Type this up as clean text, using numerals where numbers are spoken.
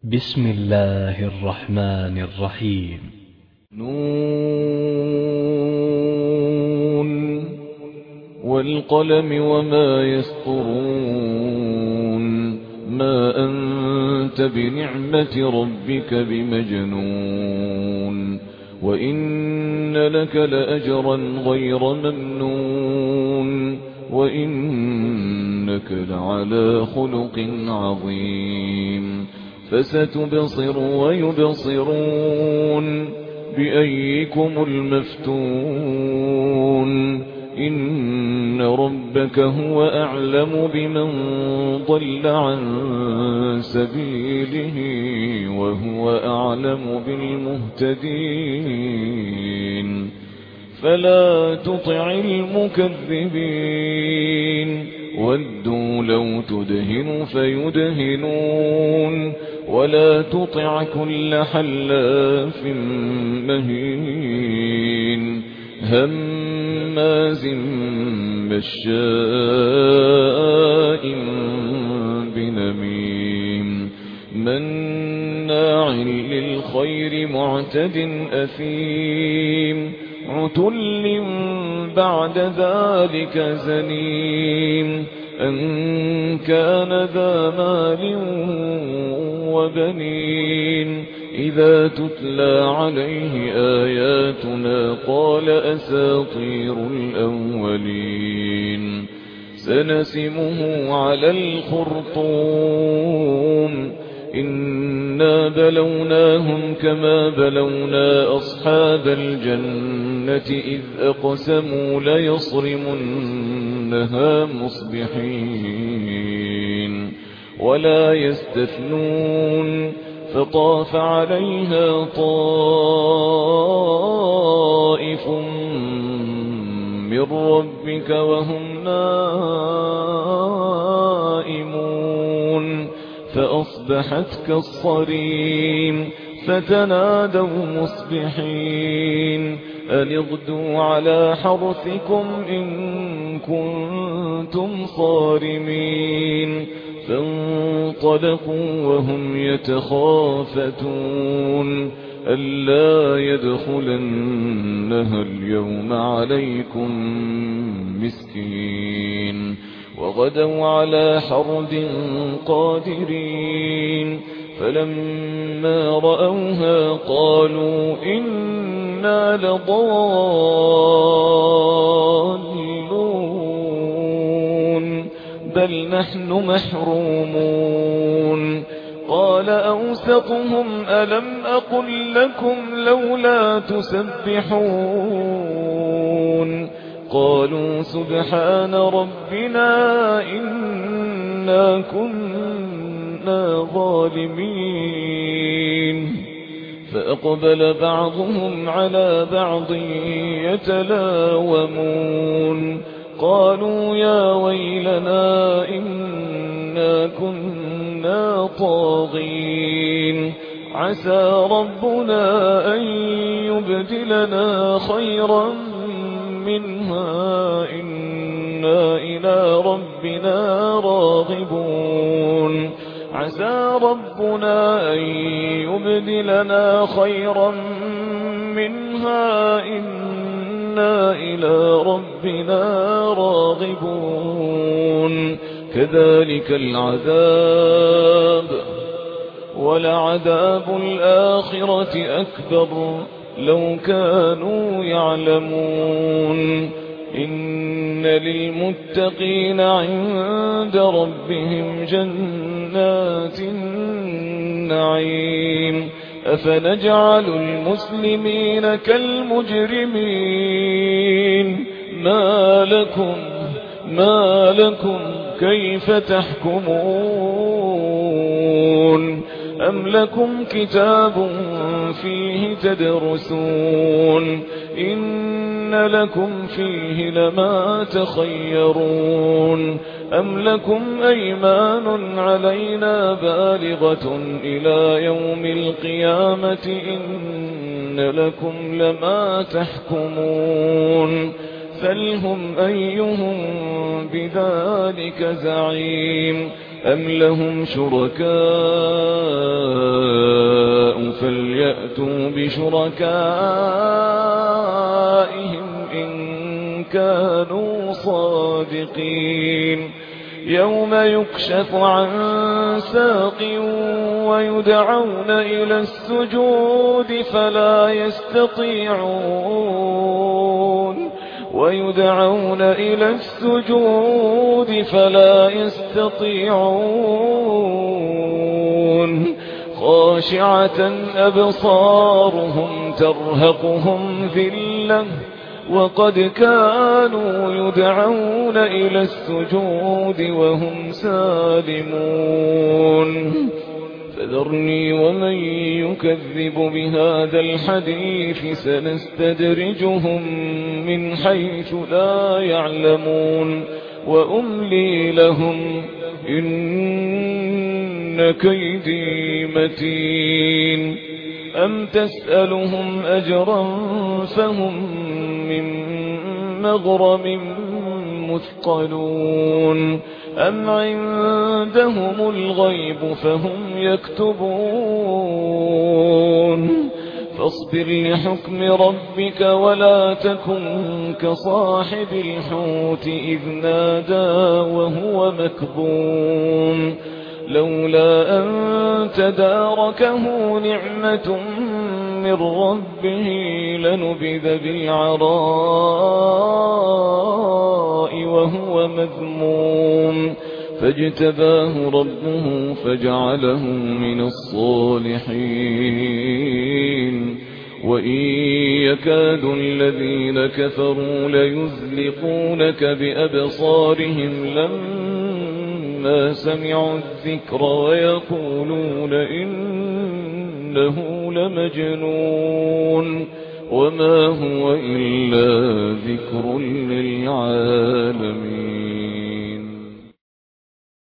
بسم الله الرحمن الرحيم. نون والقلم وما يسطرون ما أنت بنعمة ربك بمجنون وإن لك لأجرا غير ممنون وإنك لعلى خلق عظيم فستبصر ويبصرون بأيكم المفتون إن ربك هو أعلم بمن ضل عن سبيله وهو أعلم بالمهتدين فلا تطع المكذبين ودوا لو تدهن فيدهنون ولا تطع كل حلاف مهين هماز مشاء بنميم مناع للخير معتد أثيم عتل بعد ذلك زنيم أن كان ذا مال وبنين إذا تتلى عليه آياتنا قال أساطير الأولين سنسمه على الخرطوم إنا بلوناهم كما بلونا أصحاب الجنة إذ أقسموا ليصرمنها مصبحين ولا يستثنون فطاف عليها طائف من ربك وهم نائمون فأصبحت كالصريم فتنادوا مصبحين أن اغدوا على حرثكم إن كنتم صارمين فانطلقوا وهم يتخافتون ألا يدخلنها اليوم عليكم مسكين وغدوا على حرد قادرين فلما رأوها قالوا إنا لضالون بل نحن محرومون قال أوسطهم ألم أقل لكم لولا تسبحون قالوا سبحان ربنا إنا كنا ظالمين فأقبل بعضهم على بعض يتلاومون قالوا يا ويلنا إنا كنا طاغين عسى ربنا أن يبدلنا خيرا منها إنا إلى ربنا راغبون عسى ربنا أن يبدلنا خيرا منها إنا إلى ربنا راغبون كذلك العذاب ولعذاب الآخرة أكبر لو كانوا يعلمون إن للمتقين عند ربهم جنات النعيم أفنجعل المسلمين كالمجرمين ما لكم كيف تحكمون أم لكم كتاب فيه تدرسون إن لكم فيه لما تخيرون أم لكم أيمان علينا بالغة إلى يوم القيامة إن لكم لما تحكمون سلهم أيهم بذلك زعيم أم لهم شركاء فليأتوا بشركائهم إن كانوا صادقين يوم يكشف عن ساق ويدعون إلى السجود فلا يستطيعون خاشعة أبصارهم ترهقهم ذلة وقد كانوا يدعون إلى السجود وهم سالمون فذرني ومن يكذب بهذا الحديث سنستدرجهم من حيث لا يعلمون وأملي لهم إن كيدي متين أم تسألهم أجرا فهم من مغرم مثقلون أم عندهم الغيب فهم يكتبون فاصبر لحكم ربك ولا تكن كصاحب الحوت إذ نادى وهو مكظوم لولا أن تداركه نعمة من ربه لنبذ بالعراء وهو مذموم فاجتباه ربه فجعله من الصالحين وإن يكاد الذين كفروا ليزلقونك بأبصارهم لما سمعوا الذكر ويقولون إنه لمجنون وما هو إلا ذكر للعالمين